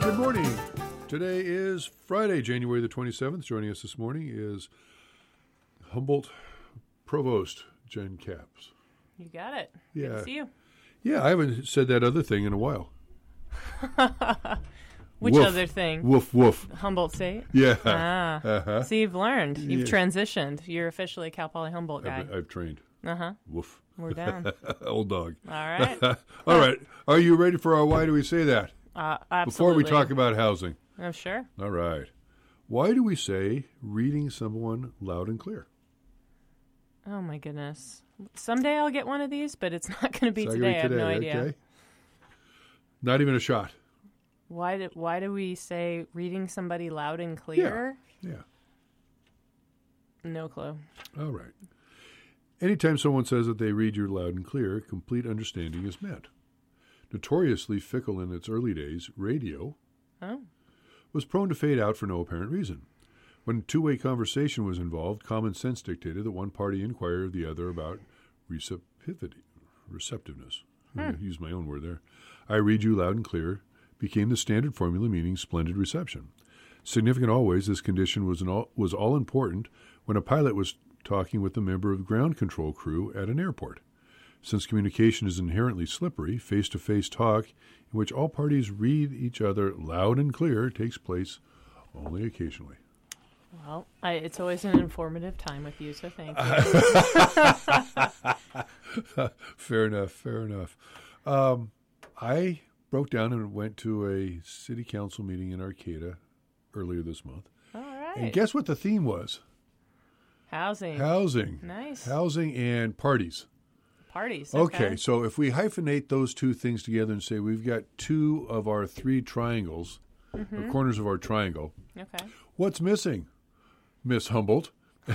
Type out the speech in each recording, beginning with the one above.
Good morning. Today is Friday, January the 27th. Joining us this morning is Humboldt Provost Jen Capps. You got it. Yeah. Good to see you. Yeah, I haven't said that other thing in a while. Which Woof. other thing? Woof, woof. Humboldt State? Yeah. Ah. So you've learned. You've Yeah. transitioned. You're officially a Cal Poly Humboldt guy. I've trained. Uh-huh. Woof. We're down. Old dog. All right. All right. Are you ready for our why do we say that? Absolutely. Before we talk about housing. Oh, sure. All right. Why do we say reading someone loud and clear? Oh, my goodness. Someday I'll get one of these, but it's not going to be It's not today. gonna I have be no idea. Okay. Not even a shot. Why do we say reading somebody loud and clear? Yeah. No clue. All right. Anytime someone says that they read you loud and clear, complete understanding is met. Notoriously fickle in its early days, radio was prone to fade out for no apparent reason. When two-way conversation was involved, common sense dictated that one party inquire of the other about receptiveness. I'm going to use my own word there. I read you loud and clear became the standard formula meaning splendid reception. Significant always, this condition was all important when a pilot was talking with a member of the ground control crew at an airport. Since communication is inherently slippery, face-to-face talk in which all parties read each other loud and clear takes place only occasionally. Well, it's always an informative time with you, so thank you. Fair enough. I broke down and went to a city council meeting in Arcata earlier this month. All right. And guess what the theme was? Housing. Nice. Housing and parties. Parties. Okay, so if we hyphenate those two things together and say we've got two of our three triangles, or corners of our triangle, Okay. what's missing, Miss Humboldt?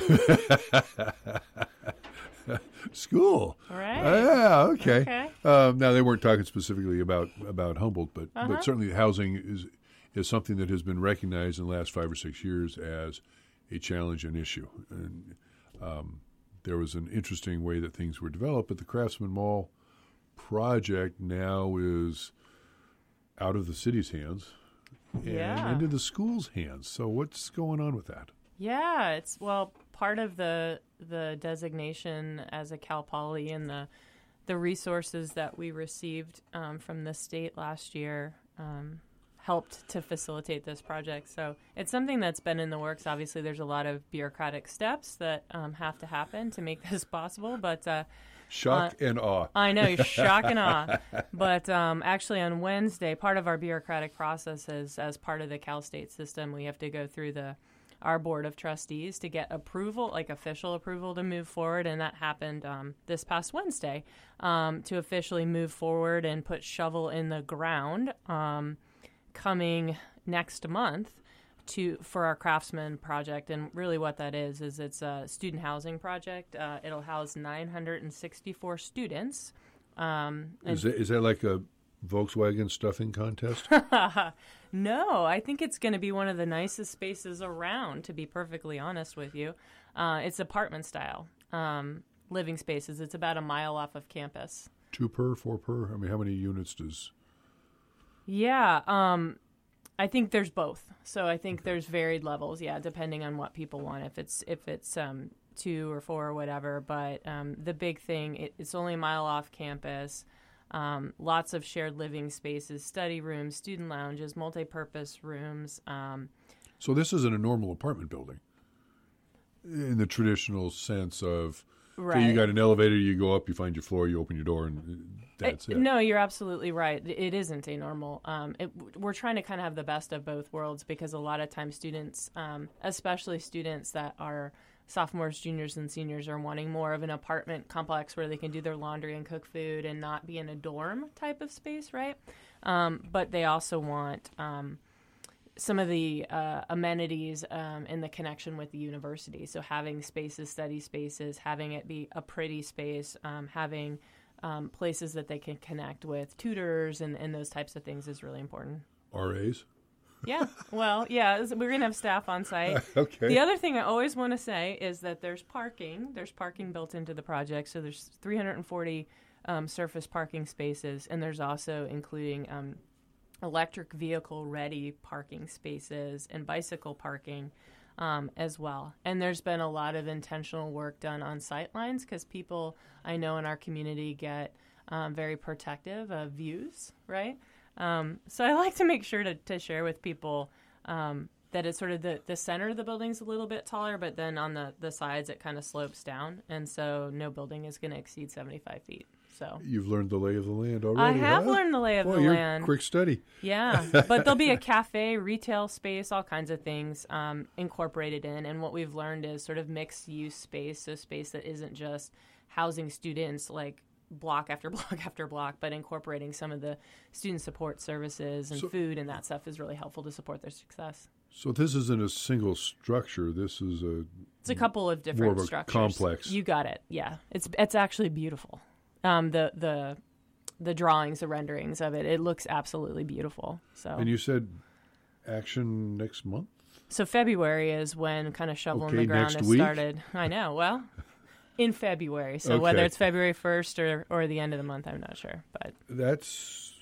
School. All right. Yeah, okay. Okay. Now, they weren't talking specifically about Humboldt, but certainly housing is something that has been recognized in the last 5 or 6 years as a challenge and issue. And there was an interesting way that things were developed, but the Craftsman Mall project now is out of the city's hands and into the school's hands. So what's going on with that? Yeah, it's part of the designation as a Cal Poly and the resources that we received from the state last year helped to facilitate this project. So it's something that's been in the works. Obviously, there's a lot of bureaucratic steps that have to happen to make this possible. But shock and awe. I know, shock and awe. But actually on Wednesday, part of our bureaucratic process is, as part of the Cal State system, we have to go through our board of trustees to get approval, like official approval to move forward. And that happened this past Wednesday to officially move forward and put shovel in the ground coming next month for our Craftsman project. And really what that is it's a student housing project. It'll house 964 students. Is that like a Volkswagen stuffing contest? No, I think it's going to be one of the nicest spaces around, to be perfectly honest with you. It's apartment style living spaces. It's about a mile off of campus. 2 per, 4 per? I mean, how many units does... Yeah, I think there's both. So I think there's varied levels, depending on what people want. If it's 2 or 4 or whatever. But the big thing, it's only a mile off campus. Lots of shared living spaces, study rooms, student lounges, multi-purpose rooms. So this isn't a normal apartment building in the traditional sense of, right. Okay, you got an elevator, you go up, you find your floor, you open your door, and that's it. No, you're absolutely right. It isn't a normal. We're trying to kind of have the best of both worlds because a lot of times students, especially students that are sophomores, juniors, and seniors, are wanting more of an apartment complex where they can do their laundry and cook food and not be in a dorm type of space, right? But they also want some of the amenities and the connection with the university. So having spaces, study spaces, having it be a pretty space, having places that they can connect with tutors and those types of things is really important. RAs? Yeah. Well, yeah, we're going to have staff on site. Okay. The other thing I always want to say is that there's parking. There's parking built into the project. So there's 340 surface parking spaces, and there's also including electric vehicle ready parking spaces and bicycle parking as well. And there's been a lot of intentional work done on sight lines because people I know in our community get very protective of views, right? So I like to make sure to share with people that it's sort of the center of the building's a little bit taller, but then on the sides it kind of slopes down. And so no building is going to exceed 75 feet. So You've learned the lay of the land already. I have learned the lay of the you're land. Quick study. Yeah, but there'll be a cafe, retail space, all kinds of things incorporated in. And what we've learned is sort of mixed use space, so space that isn't just housing students like block after block after block, but incorporating some of the student support services and food and that stuff is really helpful to support their success. So this isn't a single structure. This is it's a couple of different more of structures. A complex. You got it. Yeah, it's actually beautiful. The drawings, the renderings of it, it looks absolutely beautiful. So. And you said action next month? So February is when kind of shoveling the ground has started. I know. Well, in February. So whether it's February 1st or the end of the month, I'm not sure. But that's,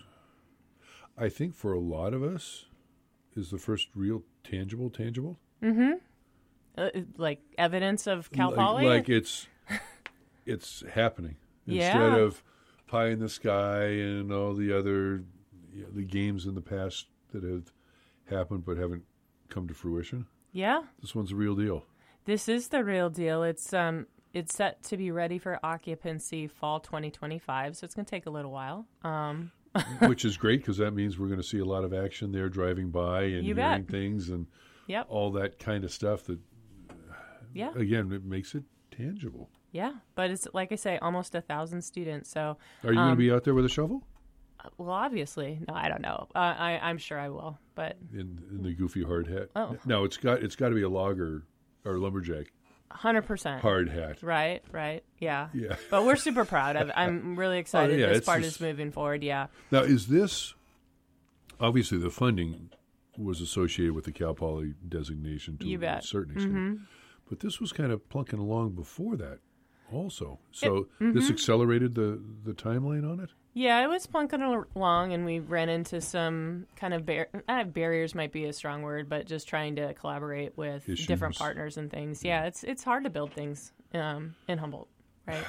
I think for a lot of us, is the first real tangible. Mm-hmm. Like evidence of Cal Poly? Like it's happening. Instead of pie in the sky and all the other the games in the past that have happened but haven't come to fruition. Yeah. This one's a real deal. This is the real deal. It's set to be ready for occupancy fall 2025, so it's going to take a little while. Which is great because that means we're going to see a lot of action there driving by and hearing things and all that kind of stuff that, again, it makes it tangible. Yeah, but it's, like I say, almost 1,000 students. So, are you going to be out there with a shovel? Well, obviously. No, I don't know. I'm sure I will. But in the goofy hard hat. Oh. No, it's got to be a logger or lumberjack. 100%. Hard hat. Right. Yeah. But we're super proud of it. I'm really excited this part is moving forward, Now, is this, obviously the funding was associated with the Cal Poly designation to a certain extent. Mm-hmm. But this was kind of plunking along before that also. So this accelerated the timeline on it? Yeah, it was plunking along, and we ran into some kind of barriers might be a strong word, but just trying to collaborate with different partners and things. Yeah, it's hard to build things in Humboldt, right?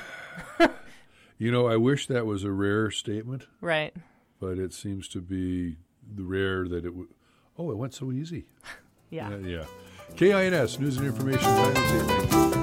I wish that was a rare statement. Right. But it seems to be the rare that it went so easy. Yeah. KINS, News and Information Time this evening.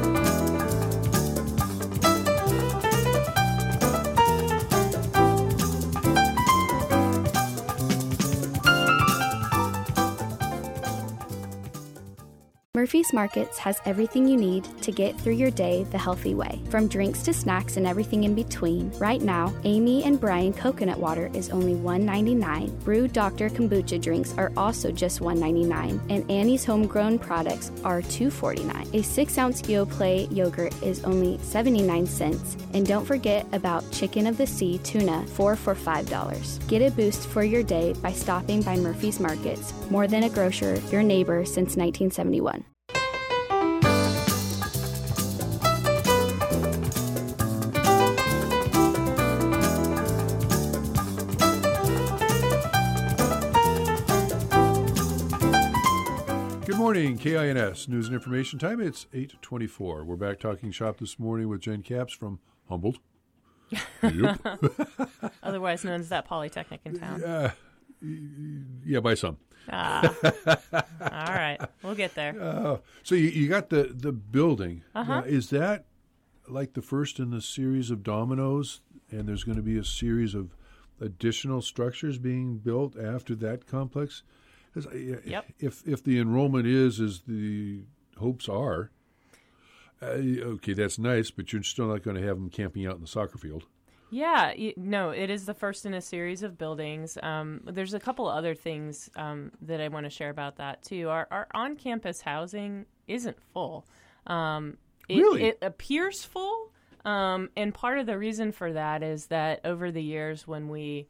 Murphy's Markets has everything you need to get through your day the healthy way. From drinks to snacks and everything in between, right now, Amy and Brian coconut water is only $1.99. Brew Dr. Kombucha drinks are also just $1.99. And Annie's homegrown products are $2.49. A 6-ounce Yoplait yogurt is only 79 cents. And don't forget about Chicken of the Sea tuna, 4 for $5. Get a boost for your day by stopping by Murphy's Markets. More than a grocer, your neighbor since 1971. Good morning, KINS, News and Information Time. It's 8:24. We're back talking shop this morning with Jen Capps from Humboldt. Yep. Otherwise known as that Polytechnic in town. Yeah, by some. All right. We'll get there. So you got the building. Uh-huh. Now, is that like the first in the series of dominoes, and there's going to be a series of additional structures being built after that complex? Yep. If the enrollment is as the hopes are, okay, that's nice, but you're still not going to have them camping out in the soccer field. Yeah, no, it is the first in a series of buildings. There's a couple other things that I want to share about that, too. Our on-campus housing isn't full. Really? It appears full, and part of the reason for that is that over the years when we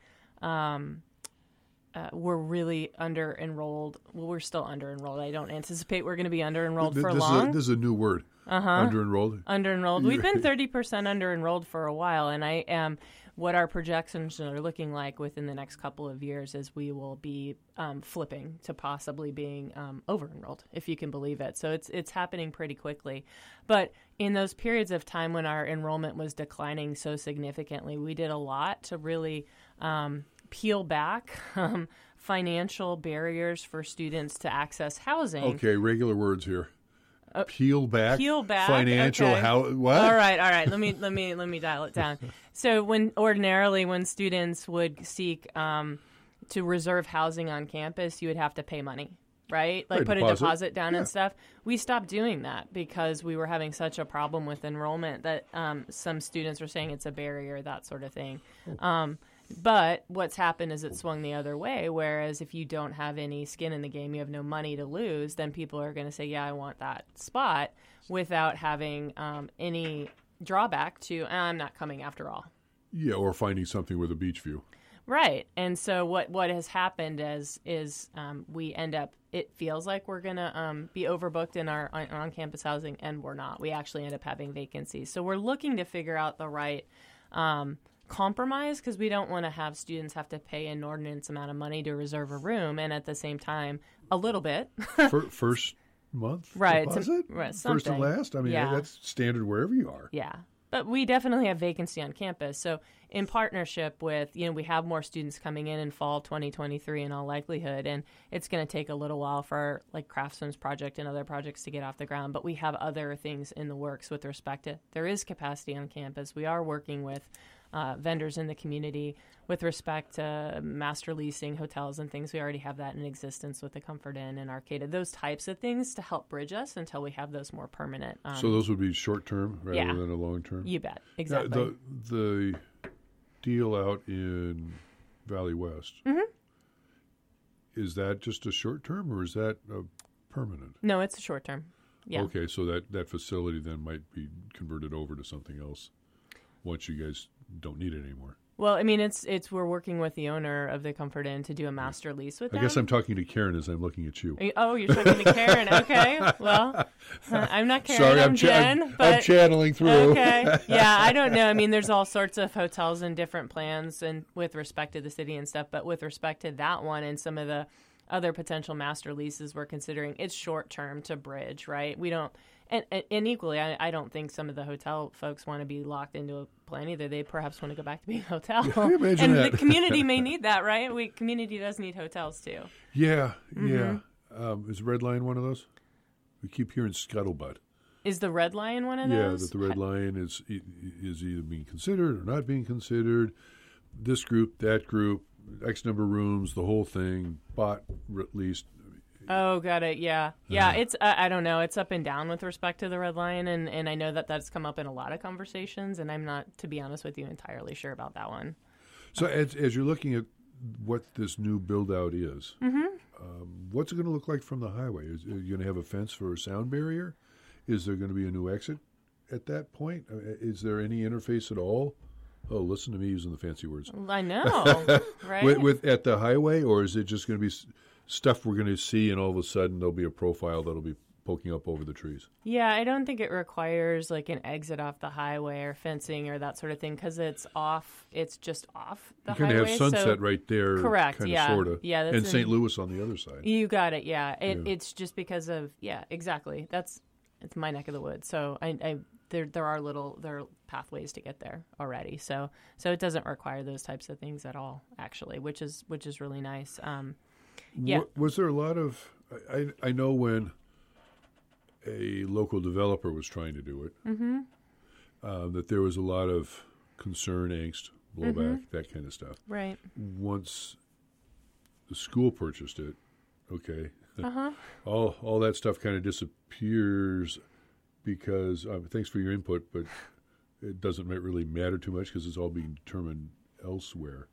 we're really under-enrolled. Well, we're still under-enrolled. I don't anticipate we're going to be under-enrolled for long. This is a new word. Uh-huh. Under-enrolled. Under-enrolled. We've been 30% under-enrolled for a while, and what our projections are looking like within the next couple of years is we will be flipping to possibly being over-enrolled, if you can believe it. So it's happening pretty quickly. But in those periods of time when our enrollment was declining so significantly, we did a lot to really peel back financial barriers for students to access housing. Okay, regular words here. Peel back financial. Okay. What? All right. Let me dial it down. So when students would seek to reserve housing on campus, you would have to pay money, right? Like put a deposit down and stuff. We stopped doing that because we were having such a problem with enrollment that some students were saying it's a barrier, that sort of thing. But what's happened is it swung the other way, whereas if you don't have any skin in the game, you have no money to lose, then people are going to say, yeah, I want that spot without having any drawback to, I'm not coming after all. Yeah, or finding something with a beach view. Right. And so what has happened is we end up, it feels like we're going to be overbooked in our on-campus housing, and we're not. We actually end up having vacancies. So we're looking to figure out the right compromise, because we don't want to have students have to pay an inordinate amount of money to reserve a room, and at the same time, a little bit. First month right, deposit? First and last? I mean, that's standard wherever you are. Yeah. But we definitely have vacancy on campus. So in partnership with, we have more students coming in fall 2023 in all likelihood, and it's going to take a little while for like Craftsman's project and other projects to get off the ground. But we have other things in the works with respect to, there is capacity on campus. We are working with vendors in the community with respect to master leasing hotels and things. We already have that in existence with the Comfort Inn and Arcata, those types of things to help bridge us until we have those more permanent. So those would be short-term rather than a long-term? You bet. Exactly. The deal out in Valley West, is that just a short-term or is that a permanent? No, it's a short-term. Yeah. Okay, so that facility then might be converted over to something else once you guys don't need it anymore. Well, I mean, it's we're working with the owner of the Comfort Inn to do a master lease with them. I guess I'm talking to Karen as I'm looking at you. You're talking to Karen. Okay. Well, I'm not Karen. Sorry, I'm Jen. I'm channeling through. Okay. Yeah, I don't know. I mean, there's all sorts of hotels and different plans and with respect to the city and stuff. But with respect to that one and some of the other potential master leases we're considering, it's short term to bridge, right? We don't. And equally, I don't think some of the hotel folks want to be locked into a plan either. They perhaps want to go back to being a hotel. Imagine that. The community may need that, right? Community does need hotels too. Yeah. Is Red Lion one of those? We keep hearing scuttlebutt. Is the Red Lion one of those? Yeah, that the Red Lion is either being considered or not being considered. This group, that group, X number of rooms, the whole thing, bought, leased. Oh, got it. Yeah. It's I don't know. It's up and down with respect to the Red Lion, and I know that's come up in a lot of conversations, and I'm not, to be honest with you, entirely sure about that one. So as you're looking at what this new build-out is, what's it going to look like from the highway? Is you going to have a fence for a sound barrier? Is there going to be a new exit at that point? Is there any interface at all? Oh, listen to me using the fancy words. I know, right? with at the highway, or is it just going to be stuff we're going to see, and all of a sudden there'll be a profile that'll be poking up over the trees? Yeah, I don't think it requires like an exit off the highway or fencing or that sort of thing, because it's just off the highway. You can have Sunset right there. Correct, kind of, yeah. sort of. Yeah, and St. Louis on the other side. You got it, yeah. It's just because of, exactly. It's my neck of the woods. So there are pathways to get there already. So it doesn't require those types of things at all, actually, which is really nice. Yeah. Was there a lot of, I know when a local developer was trying to do it, that there was a lot of concern, angst, blowback, that kind of stuff. Right. Once the school purchased it, okay, all that stuff kind of disappears because, thanks for your input, but it doesn't really matter too much because it's all being determined elsewhere.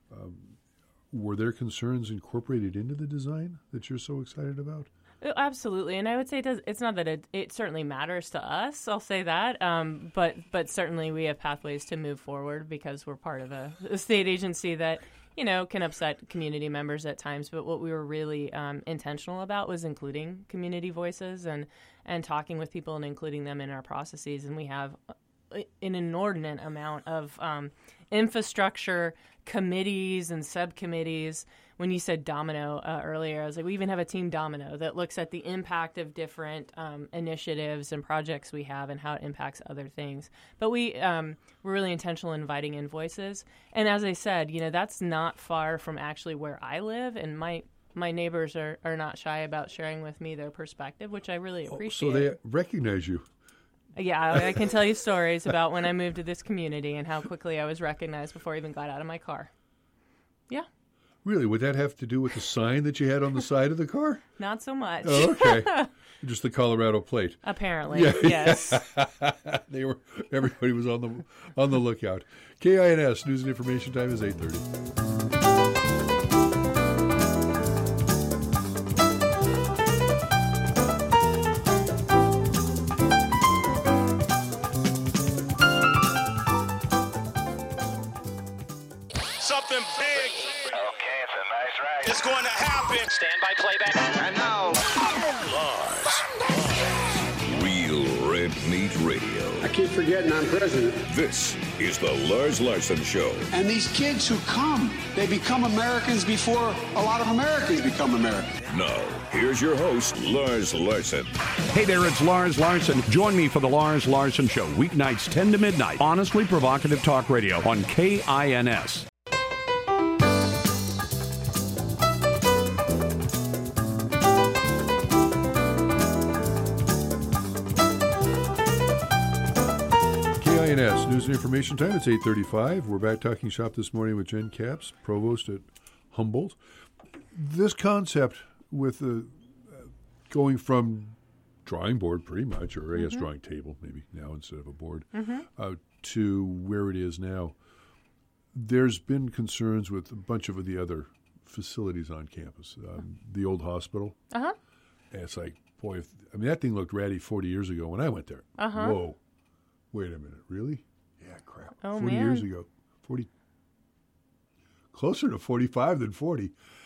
Were there concerns incorporated into the design that you're so excited about? Absolutely, and I would say it's not that it certainly matters to us. I'll say that, but certainly we have pathways to move forward because we're part of a state agency that can upset community members at times. But what we were really intentional about was including community voices and talking with people and including them in our processes. And we have an inordinate amount of infrastructure committees and subcommittees. When you said Domino earlier, I was like, we even have a team Domino that looks at the impact of different initiatives and projects we have and how it impacts other things. But we're really intentional in inviting in voices. And as I said, that's not far from actually where I live, and my neighbors are not shy about sharing with me their perspective, which I really appreciate. So they recognize you. Yeah, I can tell you stories about when I moved to this community and how quickly I was recognized before I even got out of my car. Yeah. Really? Would that have to do with the sign that you had on the side of the car? Not so much. Oh, okay. Just the Colorado plate. Apparently, yes. Everybody was on the lookout. KINS News and Information Time is 8:30. Something big. Okay, it's a nice ride. It's going to happen. Stand by playback. And now, Real Red Meat Radio. I keep forgetting I'm president. This is the Lars Larson Show. And these kids who come, they become Americans before a lot of Americans become Americans. Now, here's your host, Lars Larson. Hey there, it's Lars Larson. Join me for the Lars Larson Show, weeknights 10 to midnight. Honestly provocative talk radio on KINS. KINS News and Information Time. It's 8:35. We're back talking shop this morning with Jen Capps, provost at Humboldt. This concept with going from drawing board pretty much, or I guess drawing table maybe now instead of a board, to where it is now, there's been concerns with a bunch of the other facilities on campus. The old hospital. And it's like, boy, that thing looked ratty 40 years ago when I went there. Whoa. Wait a minute, really? Yeah, crap. 40 years ago. 40. Closer to 45 than 40.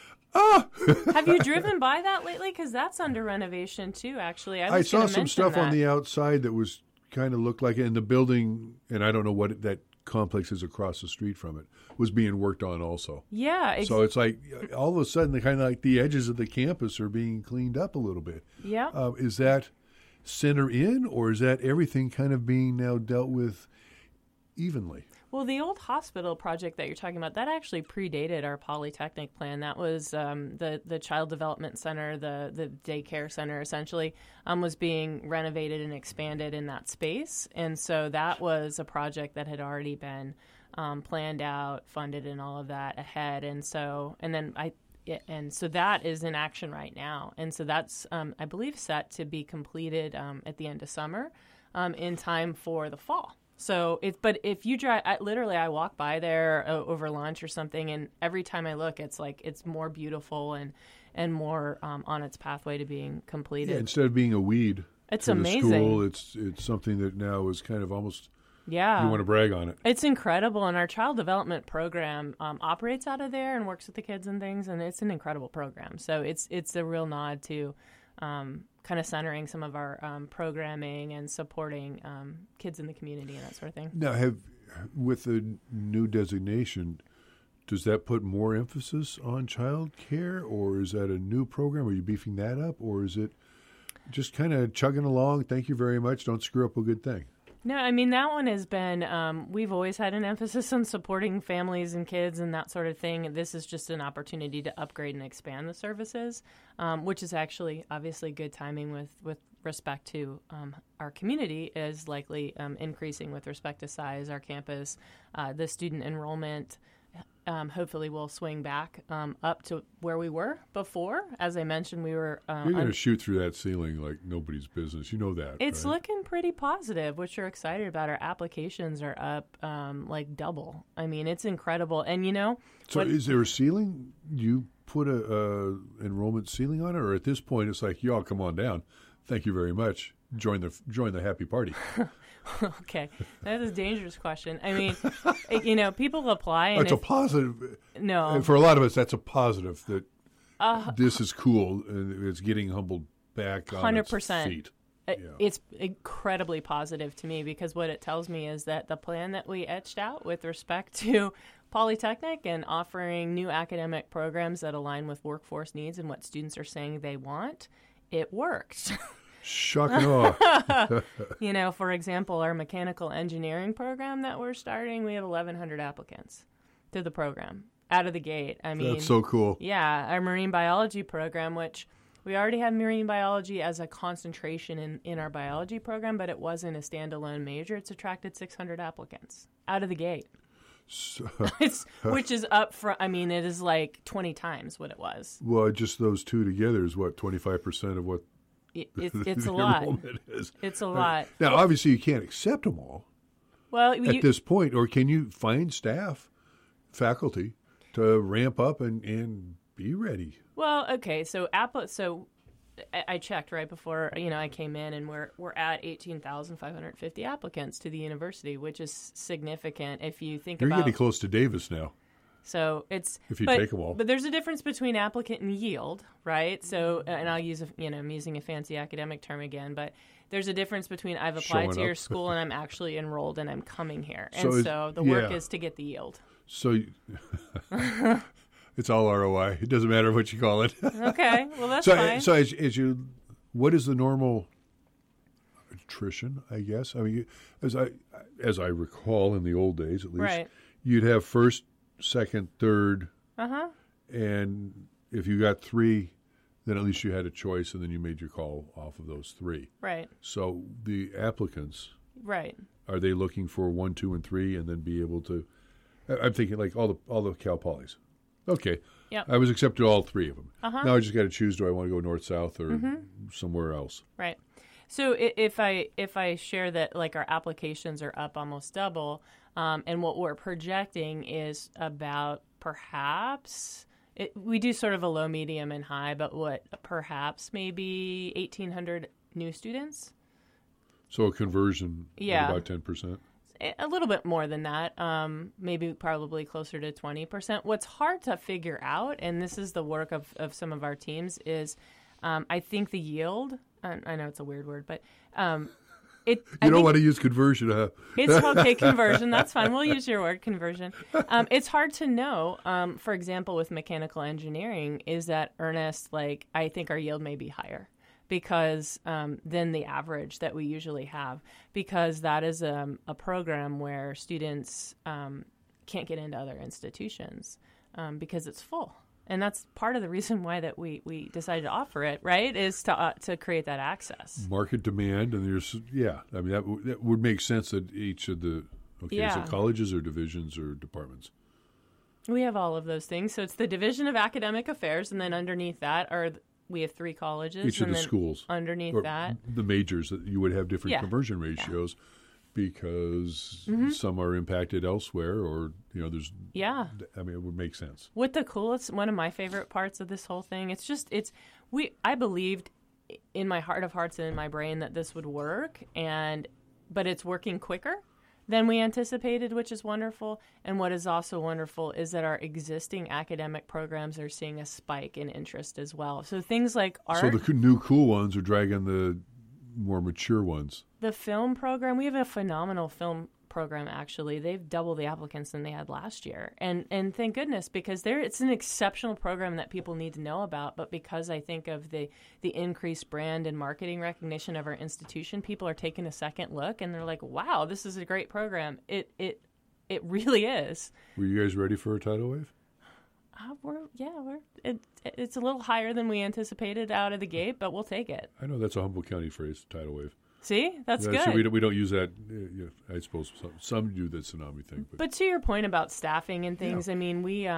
Have you driven by that lately? Because that's under renovation too, actually. I saw some stuff on the outside that was kind of looked like it. And the building, and I don't know what that complex is across the street from it, was being worked on also. Yeah. So it's like all of a sudden, the kind of like the edges of the campus are being cleaned up a little bit. Yeah. Is that center in, or is that everything kind of being now dealt with evenly? Well, the old hospital project that you're talking about, that actually predated our Polytechnic plan. That was the Child Development Center, the daycare center, essentially, was being renovated and expanded in that space. And so that was a project that had already been planned out, funded, and all of that ahead. And so that is in action right now. And so that's, I believe, set to be completed at the end of summer in time for the fall. So, but if you drive, I walk by there over lunch or something, and every time I look, it's like it's more beautiful and more on its pathway to being completed. Yeah, instead of being a weed, it's for amazing. The school, it's something that now is kind of almost. Yeah, you want to brag on it. It's incredible, and our child development program operates out of there and works with the kids and things, and it's an incredible program. So it's a real nod to kind of centering some of our programming and supporting kids in the community and that sort of thing. Now, with the new designation, does that put more emphasis on child care, or is that a new program? Are you beefing that up, or is it just kind of chugging along? Thank you very much. Don't screw up a good thing. No, I mean, that one has been, we've always had an emphasis on supporting families and kids and that sort of thing. This is just an opportunity to upgrade and expand the services, which is actually obviously good timing with respect to our community is likely increasing with respect to size, our campus, the student enrollment. Hopefully we'll swing back up to where we were before. As I mentioned, we were... You're going to shoot through that ceiling like nobody's business. You know that, It's right? looking pretty positive, which we're excited about. Our applications are up like double. I mean, it's incredible. And, So is there a ceiling? You put a enrollment ceiling on it? Or at this point, it's like, y'all come on down. Thank you very much. Join the happy party. Okay, that is a dangerous question. I mean, people apply. And it's a positive. No. For a lot of us, that's a positive that this is cool and it's getting Humboldt back on 100%. its feet. It's incredibly positive to me because what it tells me is that the plan that we etched out with respect to Polytechnic and offering new academic programs that align with workforce needs and what students are saying they want, it worked. Shock and awe. For example, our mechanical engineering program that we're starting, we have 1,100 applicants to the program out of the gate. I mean, that's so cool. Yeah, our marine biology program, which we already have marine biology as a concentration in our biology program, but it wasn't a standalone major. It's attracted 600 applicants out of the gate. So, which is up from, it is like 20 times what it was. Well, just those two together is what, 25% of what it's a lot. Is. It's a lot. Now, obviously, you can't accept them all. Well, at this point, or can you find staff, faculty, to ramp up and be ready? Well, okay. So I checked right before I came in, and we're at 18,550 applicants to the university, which is significant if you think You're about. You're getting close to Davis now. So it's if you take them all. But there's a difference between applicant and yield, right? So, and I'll use I'm using a fancy academic term again, but there's a difference between I've applied to your school and I'm actually enrolled and I'm coming here, and so the work is to get the yield. So it's all ROI. It doesn't matter what you call it. Okay, well that's fine. So what is the normal attrition? I guess. As I recall in the old days, at least, right. You'd have first, second, third, and if you got three, then at least you had a choice, and then you made your call off of those three. Right. So the applicants, right? Are they looking for 1, 2, and 3, and then be able to? I'm thinking like all the Cal Polys. Okay. Yep. I was accepted all three of them. Now I just got to choose: do I want to go north, south, or somewhere else? Right. So if I share that, like, our applications are up almost double, and what we're projecting is about we do sort of a low, medium, and high, but perhaps maybe 1,800 new students. So a conversion of about 10%. A little bit more than that, maybe probably closer to 20%. What's hard to figure out, and this is the work of some of our teams, is I think the yield, I know it's a weird word, but you don't want to use conversion, huh? It's okay, conversion. That's fine. We'll use your word, conversion. It's hard to know. For example, with mechanical engineering, is that, Ernest, like, I think our yield may be higher because than the average that we usually have, because that is a program where students can't get into other institutions because it's full. And that's part of the reason why that we decided to offer it, right, is to create that access. Market demand, and that would make sense that each of the, is it colleges or divisions or departments? We have all of those things. So it's the Division of Academic Affairs, and then underneath that we have 3 colleges. Each of the schools. Underneath that. The majors, that you would have different conversion ratios because some are impacted elsewhere, or, there's... Yeah. it would make sense. What the coolest, one of my favorite parts of this whole thing, I believed in my heart of hearts and in my brain that this would work, but it's working quicker than we anticipated, which is wonderful. And what is also wonderful is that our existing academic programs are seeing a spike in interest as well. So things like art. So the new cool ones are dragging the more mature ones. The film program, we have a phenomenal film program, actually. They've doubled the applicants than they had last year. And thank goodness, because it's an exceptional program that people need to know about. But because I think of the increased brand and marketing recognition of our institution, people are taking a second look and they're like, wow, this is a great program. It really is. Were you guys ready for a tidal wave? It's a little higher than we anticipated out of the gate, but we'll take it. I know that's a Humboldt County phrase, tidal wave. See, that's good. So we don't use that. I suppose some do the tsunami thing. But to your point about staffing and things, we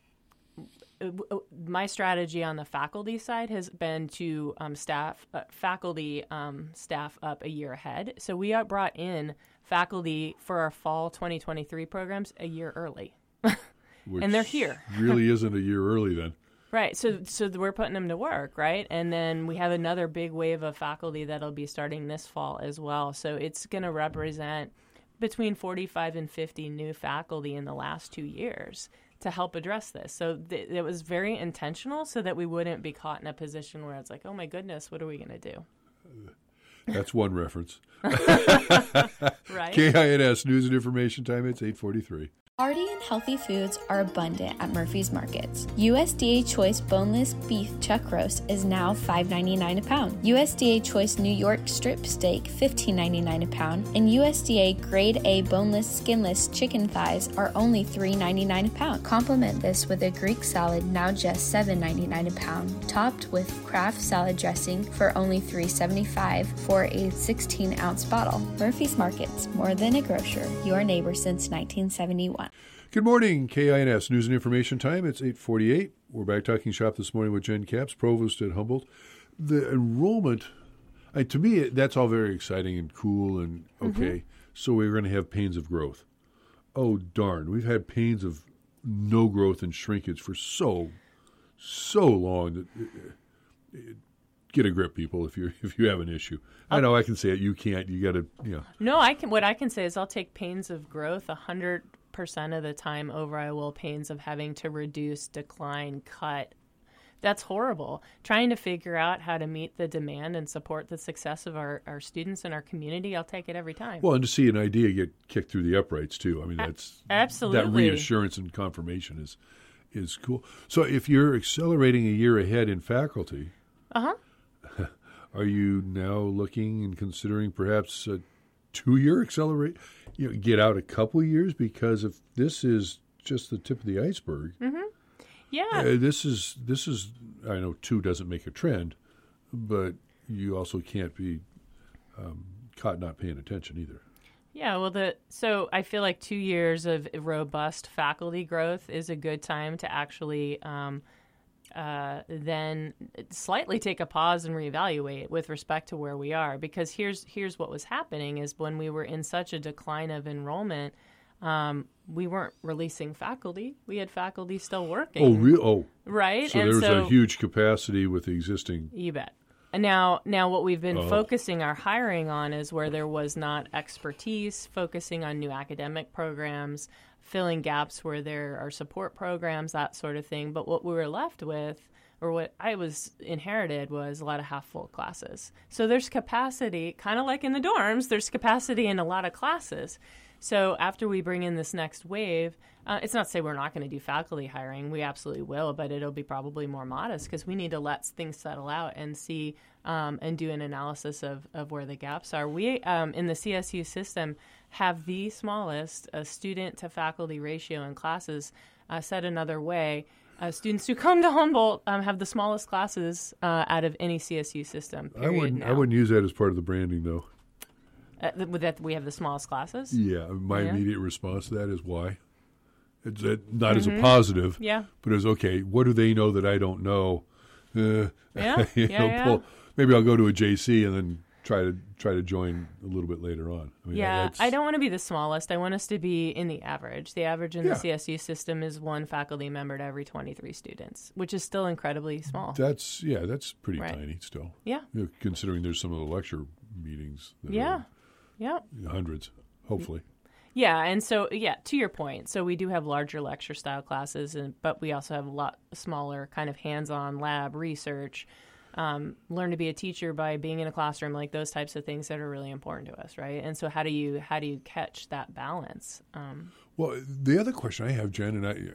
my strategy on the faculty side has been to staff up a year ahead. So we brought in faculty for our fall 2023 programs a year early. And they're here. Really isn't a year early then. Right. So we're putting them to work, right? And then we have another big wave of faculty that'll be starting this fall as well. So it's going to represent between 45 and 50 new faculty in the last 2 years to help address this. So it was very intentional so that we wouldn't be caught in a position where it's like, oh my goodness, what are we going to do? That's one reference. Right? KINS News and Information Time. It's 8:43. Hearty and healthy foods are abundant at Murphy's Markets. USDA Choice Boneless Beef Chuck Roast is now $5.99 a pound. USDA Choice New York Strip Steak $15.99 a pound. And USDA Grade A Boneless Skinless Chicken Thighs are only $3.99 a pound. Complement this with a Greek salad, now just $7.99 a pound, topped with Kraft salad dressing for only $3.75 for a 16-ounce bottle. Murphy's Markets, more than a grocer, your neighbor since 1971. Good morning, KINS News and Information Time. It's 8:48. We're back talking shop this morning with Jen Capps, Provost at Humboldt. The enrollment, to me, that's all very exciting and cool and okay. So we're going to have pains of growth. Oh, darn. We've had pains of no growth and shrinkage for so long. Get a grip, people, if you have an issue. I know I can say it. You can't. You got to, No, I can. What I can say is I'll take pains of growth 100% of the time over I will pains of having to reduce, decline, cut. That's horrible. Trying to figure out how to meet the demand and support the success of our students and our community, I'll take it every time. Well, and to see an idea get kicked through the uprights, too. I mean, that's absolutely. That reassurance and confirmation is cool. So if you're accelerating a year ahead in faculty, are you now looking and considering perhaps a 2-year accelerate? Get out a couple years, because if this is just the tip of the iceberg, this is. I know 2 doesn't make a trend, but you also can't be caught not paying attention either. Yeah, well, so I feel like 2 years of robust faculty growth is a good time to actually then slightly take a pause and reevaluate with respect to where we are. Because here's what was happening is when we were in such a decline of enrollment, we weren't releasing faculty. We had faculty still working. Oh, really? Oh. Right? So there was a huge capacity with the existing. You bet. And now what we've been focusing our hiring on is where there was not expertise, focusing on new academic programs, filling gaps where there are support programs, that sort of thing. But what we were left with, or what I was inherited, was a lot of half-full classes. So there's capacity, kind of like in the dorms, there's capacity in a lot of classes. So after we bring in this next wave, it's not to say we're not going to do faculty hiring. We absolutely will, but it'll be probably more modest because we need to let things settle out and see and do an analysis of where the gaps are. We, in the CSU system, have the smallest student-to-faculty ratio in classes. Said another way, students who come to Humboldt have the smallest classes out of any CSU system, I wouldn't use that as part of the branding, though. That we have the smallest classes? Yeah, my immediate response to that is why. It's not as a positive, but it's okay. What do they know that I don't know? Maybe I'll go to a JC and then try to join a little bit later on. I mean, I don't want to be the smallest. I want us to be in the average. The average in the CSU system is 1 faculty member to every 23 students, which is still incredibly small. That's pretty tiny still. Yeah. Considering there's some of the lecture meetings that are hundreds, hopefully. Yeah, and so, to your point, so we do have larger lecture style classes, but we also have a lot smaller kind of hands-on lab research, learn to be a teacher by being in a classroom, like those types of things that are really important to us, right? And so how do you catch that balance? Well, the other question I have, Jen, and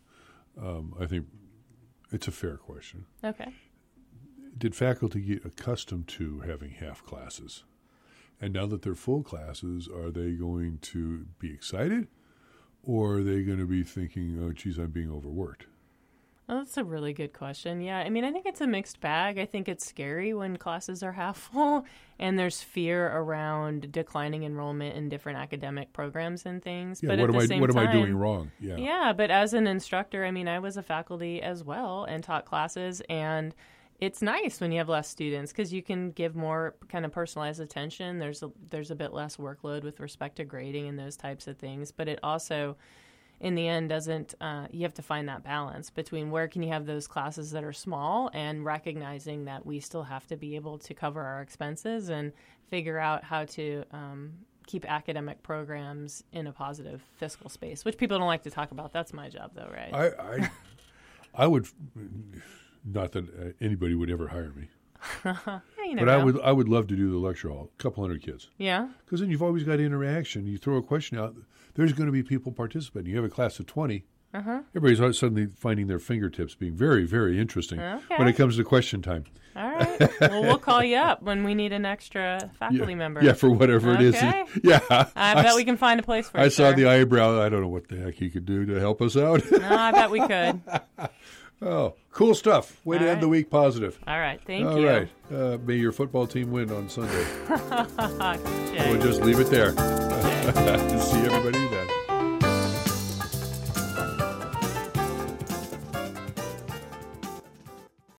I think it's a fair question. Okay. Did faculty get accustomed to having half classes? And now that they're full classes, are they going to be excited, or are they going to be thinking, oh, geez, I'm being overworked? Well, that's a really good question. Yeah, I mean, I think it's a mixed bag. I think it's scary when classes are half full, and there's fear around declining enrollment in different academic programs and things. Yeah, but what at the same am I time, doing wrong? Yeah, but as an instructor, I mean, I was a faculty as well and taught classes, and it's nice when you have less students because you can give more kind of personalized attention. There's a bit less workload with respect to grading and those types of things. But it also, in the end, doesn't you have to find that balance between where can you have those classes that are small and recognizing that we still have to be able to cover our expenses and figure out how to keep academic programs in a positive fiscal space, which people don't like to talk about. That's my job, though, right? I would... Not that anybody would ever hire me. You But never know. I would love to do the lecture hall, a couple hundred kids. Yeah. Because then you've always got interaction. You throw a question out, there's going to be people participating. You have a class of 20. Everybody's suddenly finding their fingertips being very, very interesting when it comes to question time. All right. Well, we'll call you up when we need an extra faculty member. Yeah, for whatever it is. Yeah. I bet we can find a place for it. I saw the eyebrow. I don't know what the heck he could do to help us out. No, I bet we could. Oh, cool stuff. Way to end the week positive. All right. Thank you. All right. May your football team win on Sunday. Jay. We'll just leave it there. See everybody then.